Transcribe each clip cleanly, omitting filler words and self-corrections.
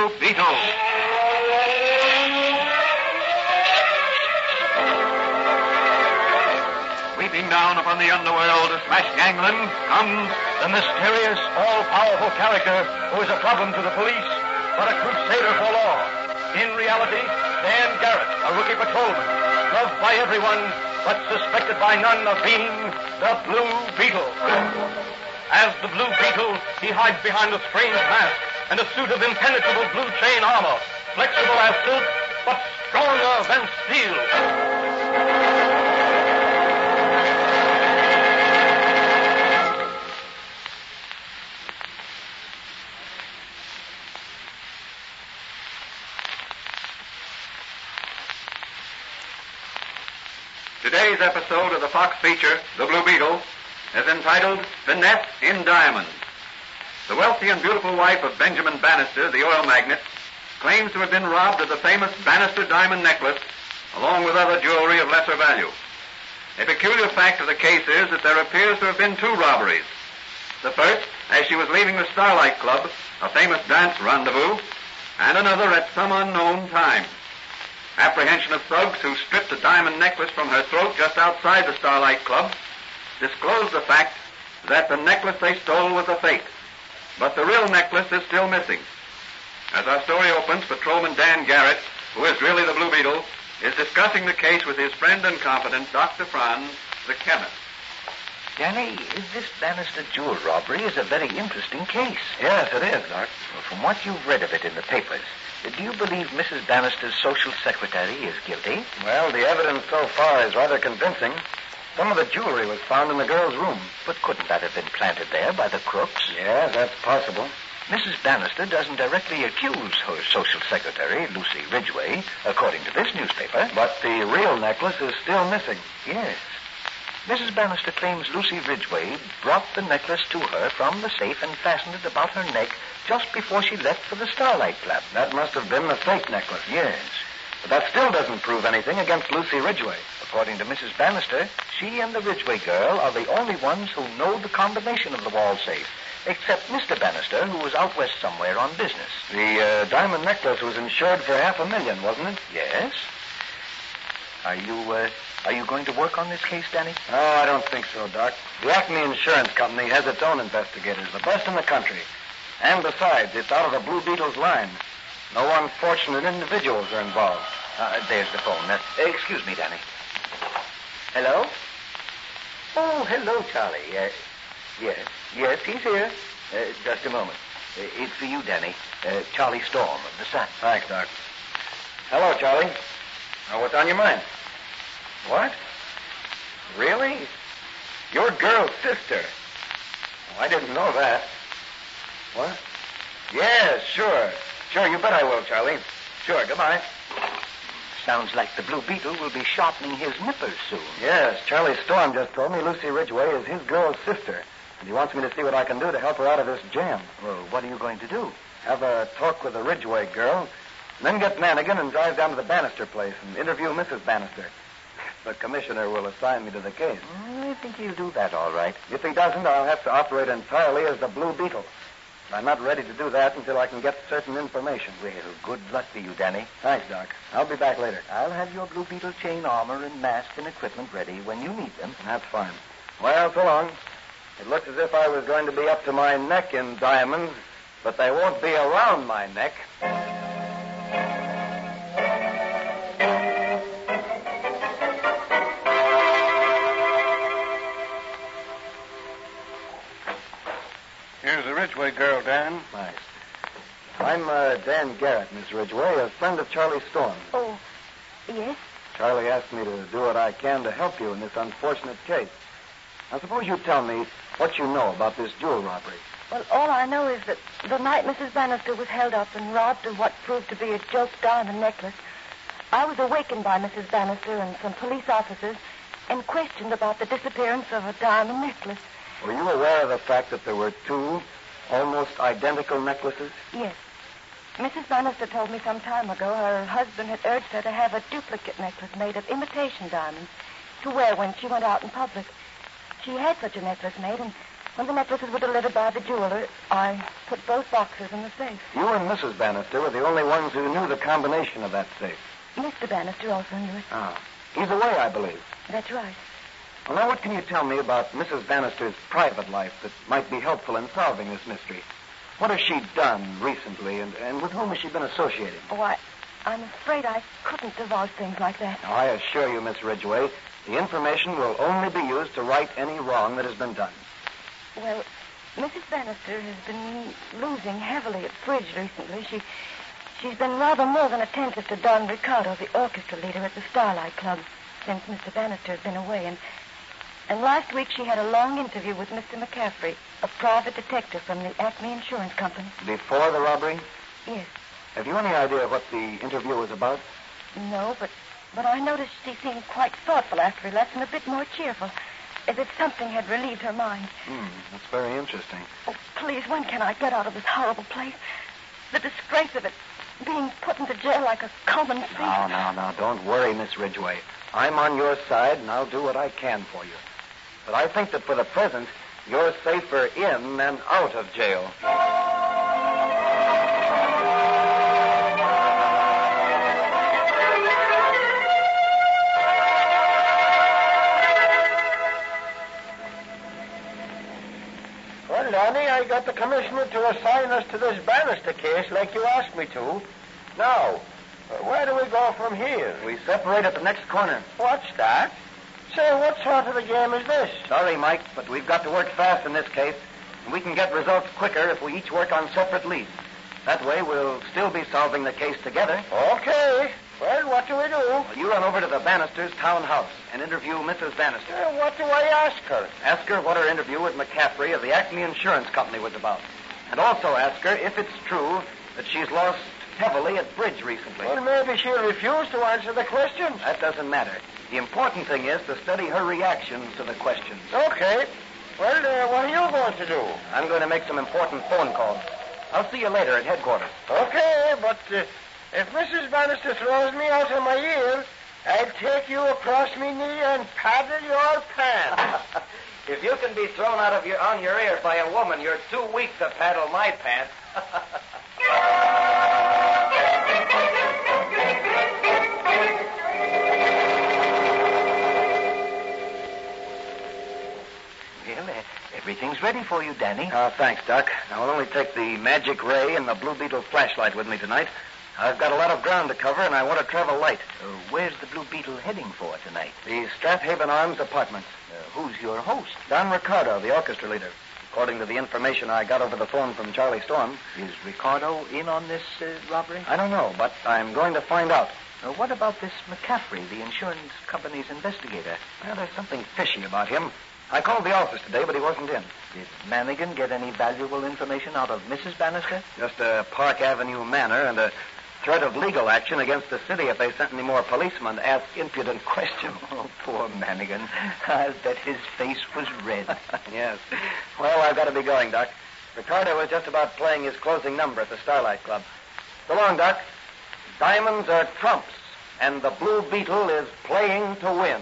Blue Beetle. Sweeping down upon the underworld to smash gangland comes the mysterious, all-powerful character who is a problem to the police, but a crusader for law. In reality, Dan Garrett, a rookie patrolman, loved by everyone, but suspected by none of being the Blue Beetle. As the Blue Beetle, he hides behind a strange mask and a suit of impenetrable blue chain armor, flexible as silk, but stronger than steel. Today's episode of the Fox feature, The Blue Beetle, is entitled Finesse in Diamonds. The wealthy and beautiful wife of Benjamin Bannister, the oil magnate, claims to have been robbed of the famous Bannister diamond necklace, along with other jewelry of lesser value. A peculiar fact of the case is that there appears to have been two robberies. The first, as she was leaving the Starlight Club, a famous dance rendezvous, and another at some unknown time. Apprehension of thugs who stripped a diamond necklace from her throat just outside the Starlight Club disclosed the fact that the necklace they stole was a fake. But the real necklace is still missing. As our story opens, Patrolman Dan Garrett, who is really the Blue Beetle, is discussing the case with his friend and confidant, Dr. Franz, the chemist. Danny, this Bannister jewel robbery is a very interesting case. Yes, it is, Doc. Well, from what you've read of it in the papers, do you believe Mrs. Bannister's social secretary is guilty? Well, the evidence so far is rather convincing. Some of the jewelry was found in the girl's room. But couldn't that have been planted there by the crooks? Yes, that's possible. Mrs. Bannister doesn't directly accuse her social secretary, Lucy Ridgway, according to this newspaper. But the real necklace is still missing. Yes. Mrs. Bannister claims Lucy Ridgway brought the necklace to her from the safe and fastened it about her neck just before she left for the Starlight Club. That must have been the fake necklace. Yes. But that still doesn't prove anything against Lucy Ridgway. According to Mrs. Bannister, she and the Ridgway girl are the only ones who know the combination of the wall safe, except Mr. Bannister, who was out west somewhere on business. The diamond necklace was insured for $500,000, wasn't it? Yes. Are you going to work on this case, Danny? Oh, I don't think so, Doc. The Acme Insurance Company has its own investigators, the best in the country. And besides, it's out of the Blue Beetle's line. No unfortunate individuals are involved. There's the phone. Excuse me, Danny. Hello? Oh, hello, Charlie. Yes, he's here. Just a moment. It's for you, Danny. Charlie Storm of the Sun. Thanks, Doc. Hello, Charlie. What's on your mind? What? Really? Your girl's sister? Oh, I didn't know that. What? Yeah, sure. Sure, you bet I will, Charlie. Sure, goodbye. Sounds like the Blue Beetle will be sharpening his nippers soon. Yes, Charlie Storm just told me Lucy Ridgway is his girl's sister. And he wants me to see what I can do to help her out of this jam. Well, what are you going to do? Have a talk with the Ridgway girl, and then get Manigan and drive down to the Bannister place and interview Mrs. Bannister. The commissioner will assign me to the case. I think he'll do that all right. If he doesn't, I'll have to operate entirely as the Blue Beetle. I'm not ready to do that until I can get certain information. Well, good luck to you, Danny. Thanks, Doc. I'll be back later. I'll have your Blue Beetle chain armor and mask and equipment ready when you need them. That's fine. Well, so long. It looks as if I was going to be up to my neck in diamonds, but they won't be around my neck. Here's the Ridgway girl, Dan. Thanks. I'm Dan Garrett, Miss Ridgway, a friend of Charlie Storm. Oh, yes? Charlie asked me to do what I can to help you in this unfortunate case. Now, suppose you tell me what you know about this jewel robbery. Well, all I know is that the night Mrs. Bannister was held up and robbed of what proved to be a joke diamond necklace, I was awakened by Mrs. Bannister and some police officers and questioned about the disappearance of a diamond necklace. Were you aware of the fact that there were two almost identical necklaces? Yes. Mrs. Bannister told me some time ago her husband had urged her to have a duplicate necklace made of imitation diamonds to wear when she went out in public. She had such a necklace made, and When the necklaces were delivered by the jeweler, I put both boxes in the safe. You and Mrs. Bannister were the only ones who knew the combination of that safe. Mr. Bannister also knew it. Ah. He's away, I believe. That's right. Well, now, what can you tell me about Mrs. Bannister's private life that might be helpful in solving this mystery? What has she done recently, and with whom has she been associating? Oh, I'm afraid I couldn't divulge things like that. Now, I assure you, Miss Ridgway, the information will only be used to right any wrong that has been done. Well, Mrs. Bannister has been losing heavily at bridge recently. She's been rather more than attentive to Don Ricardo, the orchestra leader at the Starlight Club, since Mr. Bannister has been away. And last week she had a long interview with Mr. McCaffrey, a private detective from the Acme Insurance Company. Before the robbery? Yes. Have you any idea what the interview was about? No, but I noticed she seemed quite thoughtful after he left and a bit more cheerful, as if something had relieved her mind. That's very interesting. Oh, please, when can I get out of this horrible place? The disgrace of it, being put into jail like a common thief. No, don't worry, Miss Ridgway. I'm on your side, and I'll do what I can for you. But I think that for the present, you're safer in than out of jail. Well, Danny, I got the commissioner to assign us to this Bannister case like you asked me to. Now, where do we go from here? We separate at the next corner. What's that? Say, what sort of a game is this? Sorry, Mike, but we've got to work fast in this case, and we can get results quicker if we each work on separate leads. That way, we'll still be solving the case together. Okay. Well, what do we do? Well, you run over to the Bannisters' townhouse and interview Mrs. Bannister. What do I ask her? Ask her what her interview with McCaffrey of the Acme Insurance Company was about. And also ask her if it's true that she's lost heavily at bridge recently. Well, maybe she'll refuse to answer the questions. That doesn't matter. The important thing is to study her reactions to the questions. Okay. Well, what are you going to do? I'm going to make some important phone calls. I'll see you later at headquarters. Okay, but if Mrs. Bannister throws me out of my ear, I'll take you across me knee and paddle your pants. If you can be thrown out of on your ear by a woman, you're too weak to paddle my pants. Well, everything's ready for you, Danny. Thanks, Doc. I'll only take the magic ray and the Blue Beetle flashlight with me tonight. I've got a lot of ground to cover, and I want to travel light. Where's the Blue Beetle heading for tonight? The Strathaven Arms apartments. Who's your host? Don Ricardo, the orchestra leader. According to the information I got over the phone from Charlie Storm. Is Ricardo in on this robbery? I don't know, but I'm going to find out. What about this McCaffrey, the insurance company's investigator? Well, there's something fishy about him. I called the office today, but he wasn't in. Did Manigan get any valuable information out of Mrs. Bannister? Just a Park Avenue manner and a threat of legal action against the city if they sent any more policemen to ask impudent questions. Oh, poor Manigan. I'll bet his face was red. Yes. Well, I've got to be going, Doc. Ricardo was just about playing his closing number at the Starlight Club. So long, Doc. Diamonds are trumps, and the Blue Beetle is playing to win.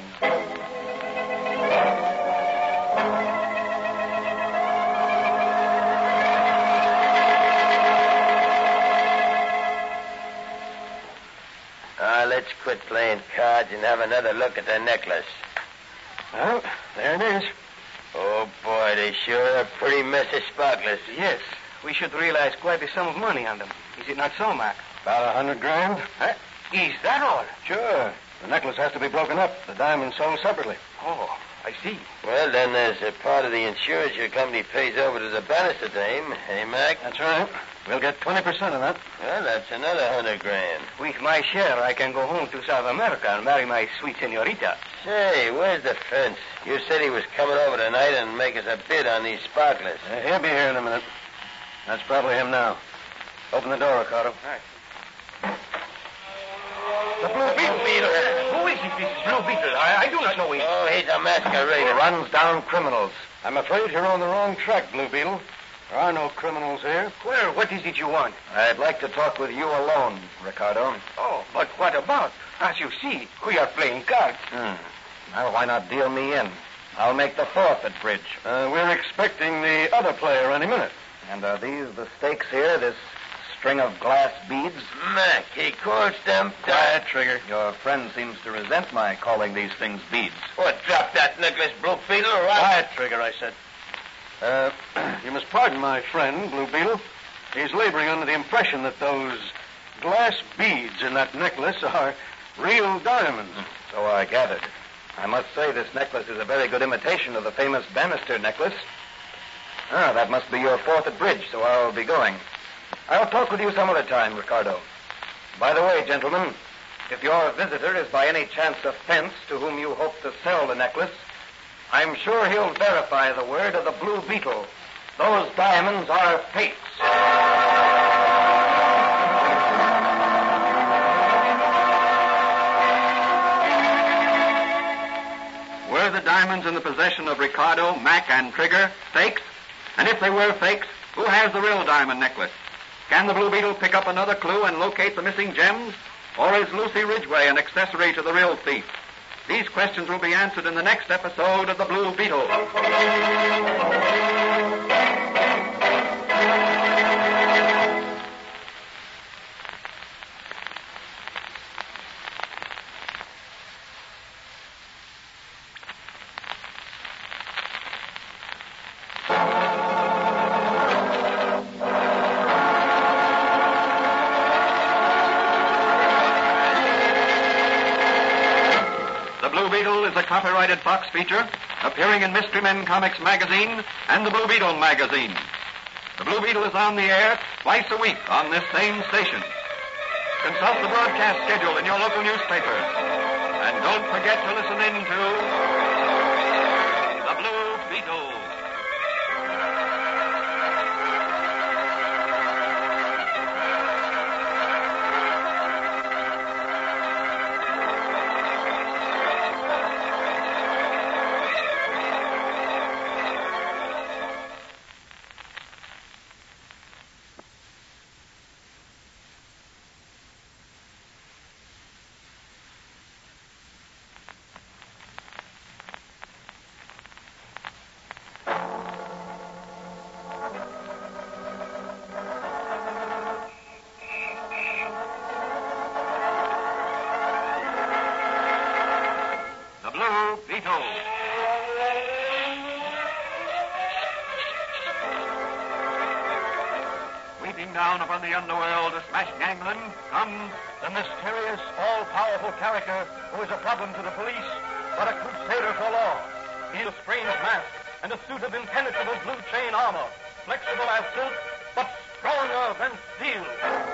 Let's quit playing cards and have another look at the necklace. Well, there it is. Oh, boy, they sure are pretty messy sparklers. Yes, we should realize quite a sum of money on them. Is it not so, Mac? About $100,000. Huh? Is that all? Sure. The necklace has to be broken up. The diamonds sold separately. Oh, I see. Well, then there's a part of the insurance your company pays over to the Bannister dame. Hey, Mac? That's right. We'll get 20% of that. Well, that's another $100,000. With my share, I can go home to South America and marry my sweet senorita. Say, where's the fence? You said he was coming over tonight and make us a bid on these sparklers. He'll be here in a minute. That's probably him now. Open the door, Ricardo. All right. The Blue Beetle. Who is it, this Blue Beetle? I do not know him. Oh, he's a He masquerader. runs down criminals. I'm afraid you're on the wrong track, Blue Beetle. There are no criminals here. Well, what is it you want? I'd like to talk with you alone, Ricardo. Oh, but what about? As you see, we are playing cards. Well, why not deal me in? I'll make the fourth at bridge. We're expecting the other player any minute. And are these the stakes here, this string of glass beads? Mac, he calls them... Quiet, Trigger. Your friend seems to resent my calling these things beads. What, drop that necklace, Blue Beetle, or what? Quiet, Trigger, I said. You must pardon my friend, Blue Beetle. He's laboring under the impression that those glass beads in that necklace are real diamonds. So I gathered. I must say this necklace is a very good imitation of the famous Bannister necklace. Ah, that must be your fourth at bridge, so I'll be going. I'll talk with you some other time, Ricardo. By the way, gentlemen, if your visitor is by any chance a fence to whom you hope to sell the necklace, I'm sure he'll verify the word of the Blue Beetle. Those diamonds are fakes. Were the diamonds in the possession of Ricardo, Mac, and Trigger fakes? And if they were fakes, who has the real diamond necklace? Can the Blue Beetle pick up another clue and locate the missing gems? Or is Lucy Ridgway an accessory to the real thief? These questions will be answered in the next episode of The Blue Beetle. Is a copyrighted Fox feature appearing in Mystery Men Comics magazine and the Blue Beetle magazine. The Blue Beetle is on the air twice a week on this same station. Consult the broadcast schedule in your local newspaper. And don't forget to listen in to The Blue Beetle. Sweeping down upon the underworld to smash gangland comes The mysterious, all-powerful character who is a problem to the police, but a crusader for law. He has a strange mask and a suit of impenetrable blue chain armor, flexible as silk, but stronger than steel.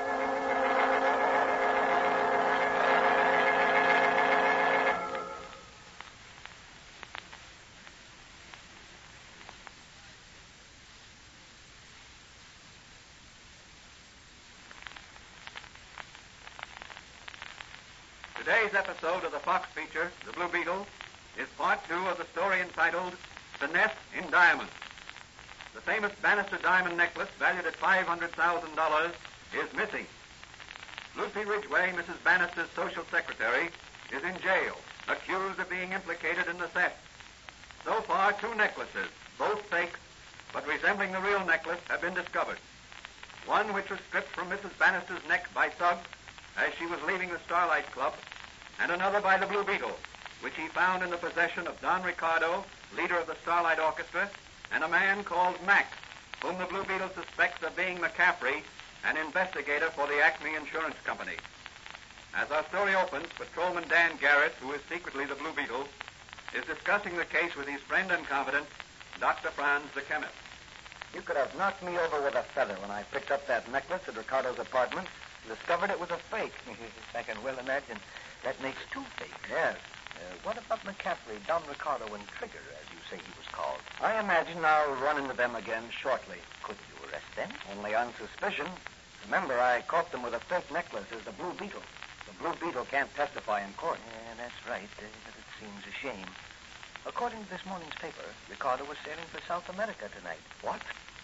Today's episode of the Fox feature, The Blue Beetle, is part 2 of the story entitled Finesse in Diamonds. The famous Bannister diamond necklace, valued at $500,000, is missing. Lucy Ridgway, Mrs. Bannister's social secretary, is in jail, accused of being implicated in the theft. So far, 2 necklaces, both fakes, but resembling the real necklace, have been discovered. One which was stripped from Mrs. Bannister's neck by thugs as she was leaving the Starlight Club, and another by the Blue Beetle, which he found in the possession of Don Ricardo, leader of the Starlight Orchestra, and a man called Mac, whom the Blue Beetle suspects of being McCaffrey, an investigator for the Acme Insurance Company. As our story opens, Patrolman Dan Garrett, who is secretly the Blue Beetle, is discussing the case with his friend and confidant, Dr. Franz, the chemist. You could have knocked me over with a feather when I picked up that necklace at Ricardo's apartment and discovered it was a fake. I can well imagine. That makes 2 fakes. Yes. What about McCaffrey, Don Ricardo, and Trigger, as you say he was called? I imagine I'll run into them again shortly. Could you arrest them? Only on suspicion. Remember, I caught them with a fake necklace as the Blue Beetle. The Blue Beetle can't testify in court. Yeah, that's right, but it seems a shame. According to this morning's paper, Ricardo was sailing for South America tonight. What?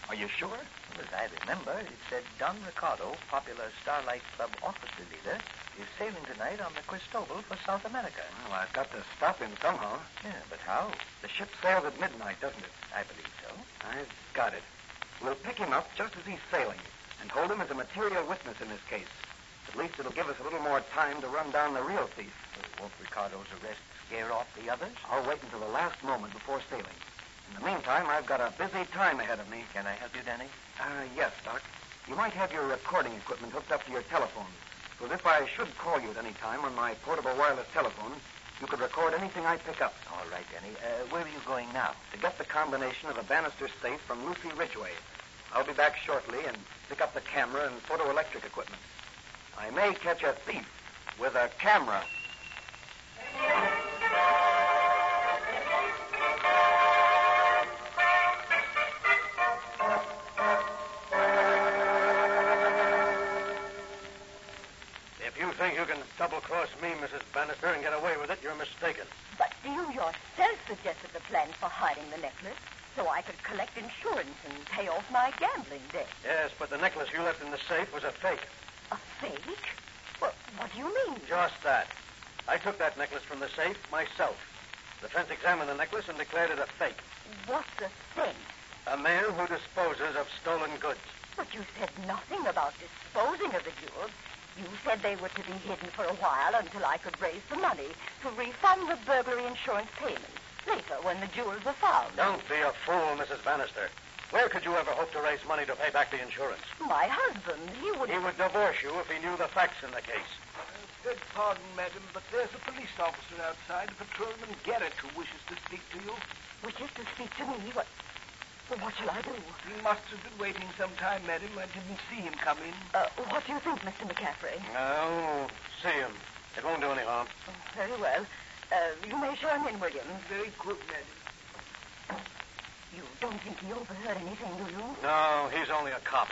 Are you sure? Well, as I remember, it said Don Ricardo, popular Starlight Club officer leader, is sailing tonight on the Cristobal for South America. Well, I've got to stop him somehow. Yeah, but how? The ship sails at midnight, doesn't it? I believe so. I've got it. We'll pick him up just as he's sailing and hold him as a material witness in this case. At least it'll give us a little more time to run down the real thief. Won't Ricardo's arrest scare off the others? I'll wait until the last moment before sailing. In the meantime, I've got a busy time ahead of me. Can I help you, Danny? Yes, Doc. You might have your recording equipment hooked up to your telephone. So if I should call you at any time on my portable wireless telephone, you could record anything I pick up. All right, Danny. Where are you going now? To get the combination of the Bannister safe from Lucy Ridgway. I'll be back shortly and pick up the camera and photoelectric equipment. I may catch a thief with a camera. If you think you can double-cross me, Mrs. Bannister, and get away with it, you're mistaken. But you yourself suggested the plan for hiding the necklace so I could collect insurance and pay off my gambling debt. Yes, but the necklace you left in the safe was a fake. A fake? Well, what do you mean? Just that. I took that necklace from the safe myself. The fence examined the necklace and declared it a fake. What's a fence? A man who disposes of stolen goods. But you said nothing about disposing of the jewels. You said they were to be hidden for a while until I could raise the money to refund the burglary insurance payments later when the jewels were found. Don't be a fool, Mrs. Bannister. Where could you ever hope to raise money to pay back the insurance? My husband, he would... He would divorce you if he knew the facts in the case. Beg pardon, madam, but there's a police officer outside, Patrolman Garrett, who wishes to speak to you. Wishes to speak to me? What shall I do? He must have been waiting some time, madam. I didn't see him come in. What do you think, Mr. McCaffrey? No, see him. It won't do any harm. Very well. You may show him in, Williams. Very good, madam. You don't think he overheard anything, do you? No, he's only a cop.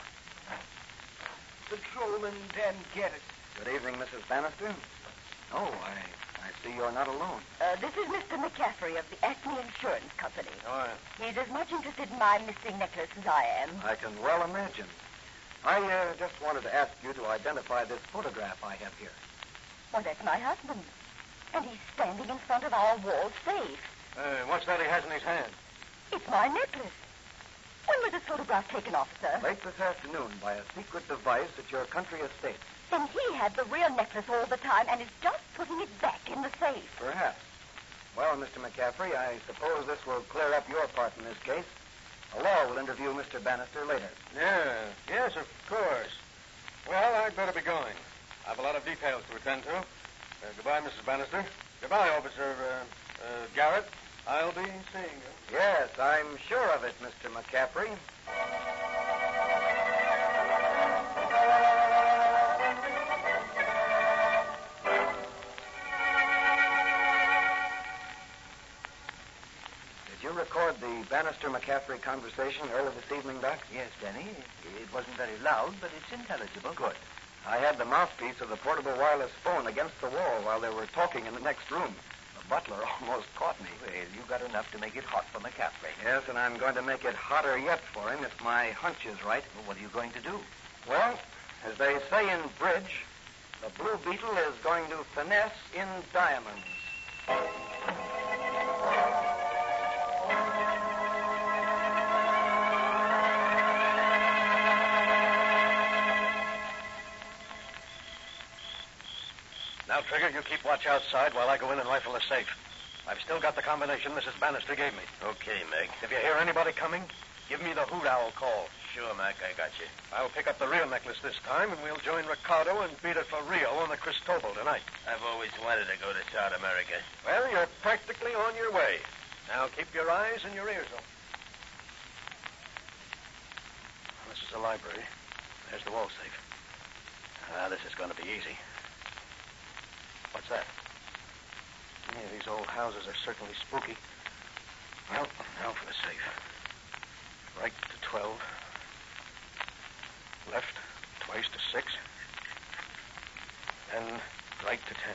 Patrolman Dan Garrett. Good evening, Mrs. Bannister. Oh, I see you're not alone. This is Mr. McCaffrey of the Acme Insurance Company. Oh, He's as much interested in my missing necklace as I am. I can well imagine. I just wanted to ask you to identify this photograph I have here. Well, that's my husband. And he's standing in front of our wall safe. what's that he has in his hand? It's my necklace. When was this photograph taken, officer? Late this afternoon by a secret device at your country estate. Then he had the real necklace all the time and is just putting it back in the safe. Perhaps. Well, Mr. McCaffrey, I suppose this will clear up your part in this case. The law will interview Mr. Bannister later. Yes, of course. Well, I'd better be going. I've a lot of details to attend to. Goodbye, Mrs. Bannister. Goodbye, Officer Garrett. I'll be seeing you. Yes, I'm sure of it, Mr. McCaffrey. Did you record the Bannister-McCaffrey conversation early this evening, Doc? Yes, Danny. It wasn't very loud, but it's intelligible. Good. I had the mouthpiece of the portable wireless phone against the wall while they were talking in the next room. The butler almost caught me. Well, you got enough to make it hot for McCaffrey. Yes, and I'm going to make it hotter yet for him if my hunch is right. Well, what are you going to do? Well, as they say in bridge, the Blue Beetle is going to finesse in diamonds. Now, Trigger, you keep watch outside while I go in and rifle the safe. I've still got the combination Mrs. Bannister gave me. Okay, Meg. If you hear anybody coming, give me the hoot owl call. Sure, Mac, I got you. I'll pick up the real necklace this time, and we'll join Ricardo and beat it for Rio on the Cristobal tonight. I've always wanted to go to South America. Well, you're practically on your way. Now keep your eyes and your ears open. This is the library. There's the wall safe. This is going to be easy. What's that? Yeah, these old houses are certainly spooky. Well, now for the safe. Right to 12. Left twice to 6. Then right to 10.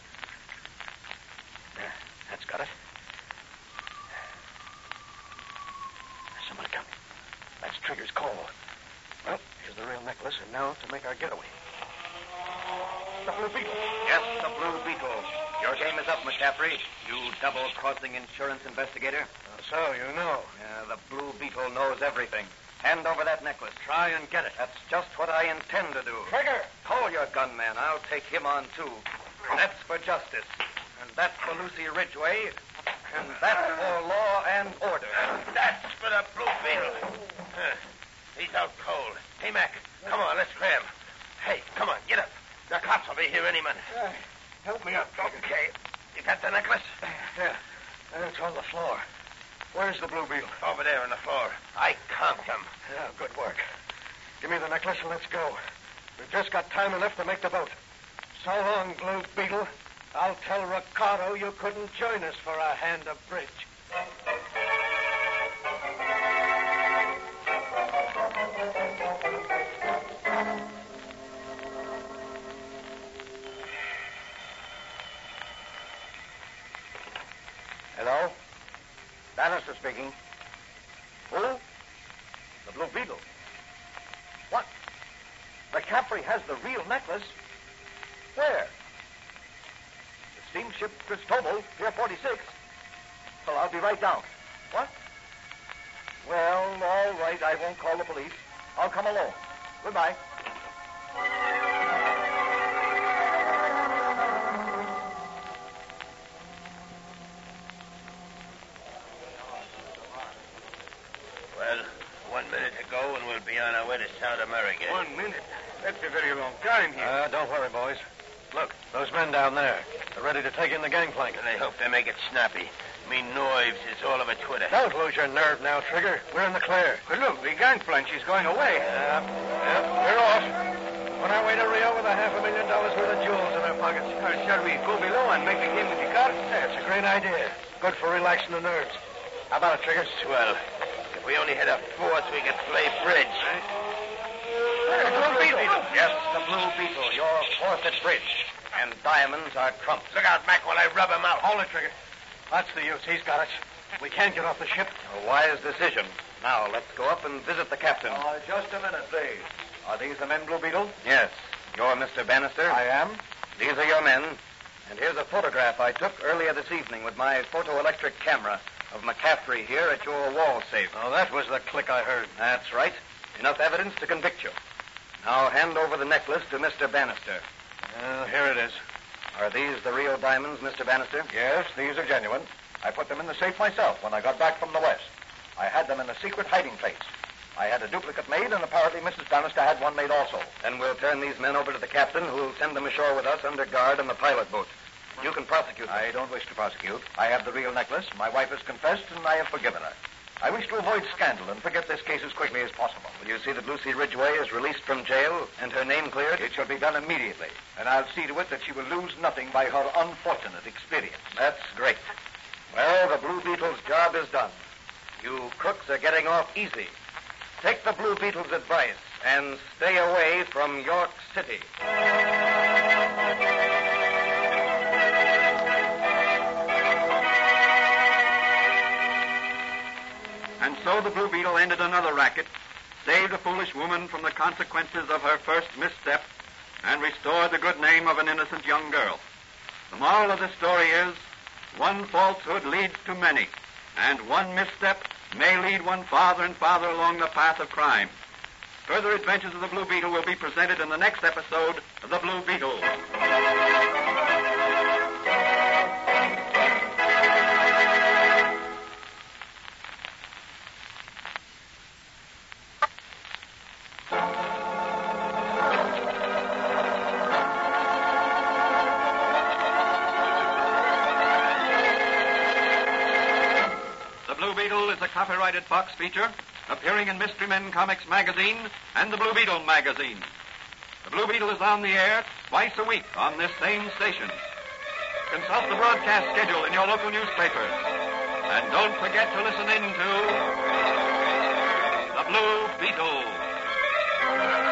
There, that's got it. There's somebody coming. Let's Trigger's call. Well, here's the real necklace, and now to make our getaway. The Blue Beetle. Yes, the Blue Beetle. Your game is up, McCaffrey. You double-crossing insurance investigator. So you know. Yeah, the Blue Beetle knows everything. Hand over that necklace. Try and get it. That's just what I intend to do. Trigger! Call your gunman. I'll take him on, too. That's for justice. And that's for Lucy Ridgway. And that's for law and order. That's for the Blue Beetle. He's out cold. Hey, Mac, come on, let's cram. Hey, come on, get up. The cops will be here any minute. Help me up. Okay. You got the necklace? Yeah. It's on the floor. Where's the Blue Beetle? Over there on the floor. I count them. Yeah, good work. Give me the necklace and let's go. We've just got time enough to make the boat. So long, Blue Beetle. I'll tell Ricardo you couldn't join us for a hand of bridge. Hello? Bannister speaking. Who? The Blue Beetle. What? McCaffrey has the real necklace? Where? The steamship Cristobal, Pier 46. Well, I'll be right down. What? Well, all right. I won't call the police. I'll come alone. Goodbye. Well, 1 minute to go and we'll be on our way to South America. 1 minute? That's a very long time here. Don't worry, boys. Look, those men down there. They're ready to take in the gangplank. And I hope they make it snappy. Me nerves is all of a twitter. Don't lose your nerve now, Trigger. We're in the clear. But look, the gangplank, she's going away. We're off. On our way to Rio with $500,000 worth of jewels in our pockets. Shall we go below and make a game with the car? That's a great idea. Good for relaxing the nerves. How about it, Trigger? Swell. If we only had a force, we could play bridge. The Blue Beetle. Yes, the Blue Beetle. You're fourth at bridge. And diamonds are trumps. Look out, Mac, while I rub him out. Hold it, Trigger. That's the use. He's got us. We can't get off the ship. A wise decision. Now, let's go up and visit the captain. Just a minute, please. Are these the men, Blue Beetle? Yes. You're Mr. Bannister? I am. These are your men. And here's a photograph I took earlier this evening with my photoelectric camera of McCaffrey here at your wall safe. Oh, that was the click I heard. That's right. Enough evidence to convict you. Now hand over the necklace to Mr. Bannister. Here it is. Are these the real diamonds, Mr. Bannister? Yes, these are genuine. I put them in the safe myself when I got back from the West. I had them in a secret hiding place. I had a duplicate made, and apparently Mrs. Bannister had one made also. Then we'll turn these men over to the captain, who'll send them ashore with us under guard in the pilot boat. You can prosecute them. I don't wish to prosecute. I have the real necklace. My wife has confessed, and I have forgiven her. I wish to avoid scandal and forget this case as quickly as possible. Will you see that Lucy Ridgway is released from jail and her name cleared? It shall be done immediately, and I'll see to it that she will lose nothing by her unfortunate experience. That's great. Well, the Blue Beetle's job is done. You crooks are getting off easy. Take the Blue Beetle's advice and stay away from York City. And so the Blue Beetle ended another racket, saved a foolish woman from the consequences of her first misstep, and restored the good name of an innocent young girl. The moral of this story is, one falsehood leads to many, and one misstep may lead one farther and farther along the path of crime. Further adventures of the Blue Beetle will be presented in the next episode of The Blue Beetle. Copyrighted Fox feature appearing in Mystery Men Comics magazine and the Blue Beetle magazine. The Blue Beetle is on the air twice a week on this same station. Consult the broadcast schedule in your local newspapers. And don't forget to listen in to The Blue Beetle.